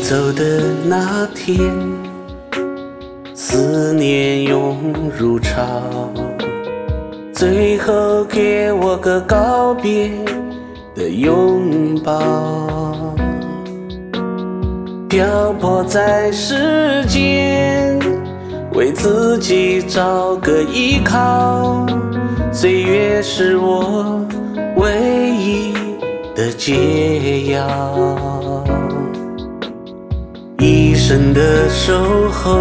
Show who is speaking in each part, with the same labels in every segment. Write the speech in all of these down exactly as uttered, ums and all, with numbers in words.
Speaker 1: 走的那天，思念涌如潮，最后给我个告别的拥抱。漂泊在世间，为自己找个依靠，岁月是我唯一的解药。一生的守候，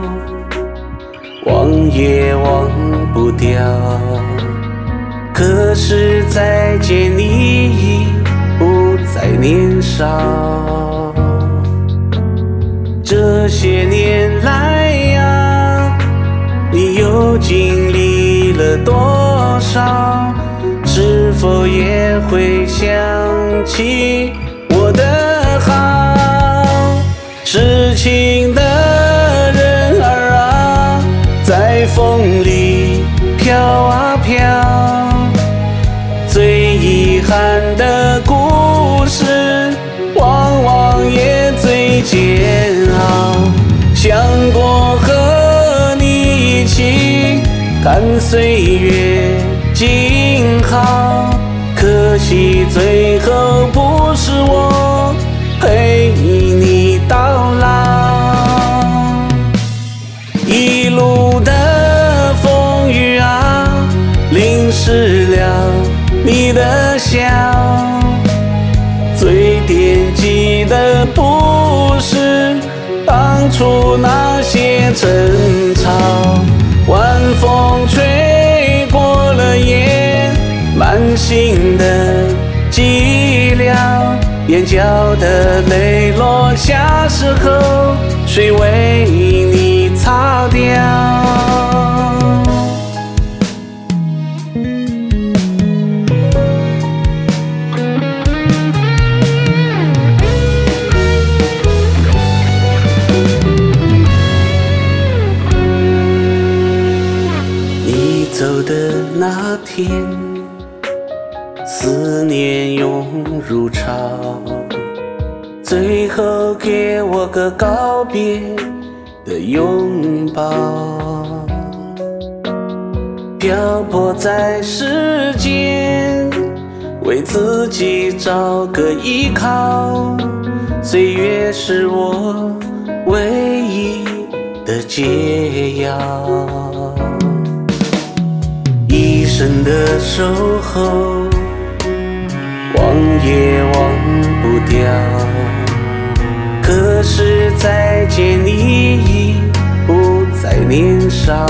Speaker 1: 忘也忘不掉，可是再见你已不再年少。这些年来呀，你又经历了多少？是否也会想起我的好？痴情的人儿啊，在风里飘啊飘，最遗憾的故事往往也最煎熬。想过和你一起看岁月静好，可惜最后不是我陪你到老。一路的风雨啊，淋湿了你的笑，最惦记的不是当初那些争吵。晚风吹过了眼，满心的寂寥，眼角的泪落下时候，谁为你擦掉？你走的那天，思念涌如潮，最后给我个告别的拥抱。漂泊在世间，为自己找个依靠，岁月是我唯一的解药。一生的守候，忘也忘不掉，可是再见你已不再年少。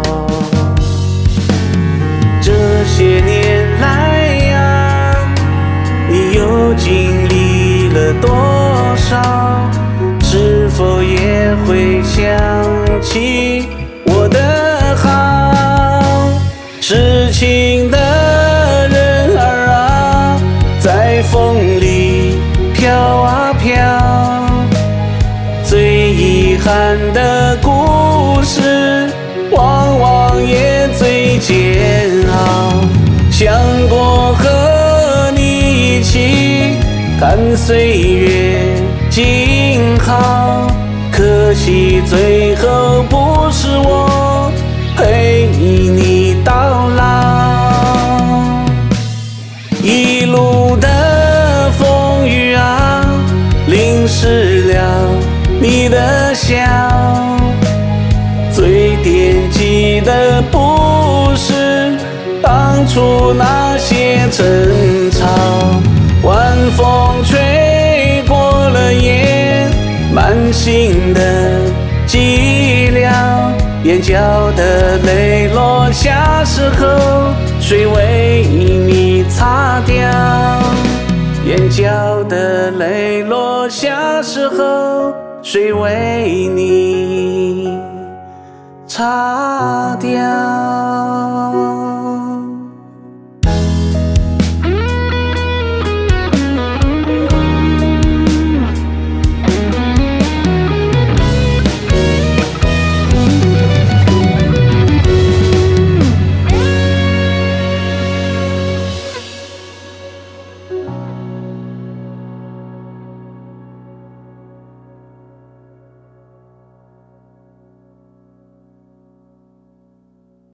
Speaker 1: 这些年来呀，你又经历了多少？是否也会想起我的好？痴情的人儿啊，在风里飘啊飘，最遗憾的故事往往也最煎熬。想过和你一起看岁月静好，可惜最后不是我陪你到老。一路的风雨啊，淋湿了你的笑，最惦记的不是当初那些争吵。晚风吹过了眼，满心的寂寥，眼角的泪落下时候，谁为你擦掉？眼角的泪落下时候，谁为你擦掉？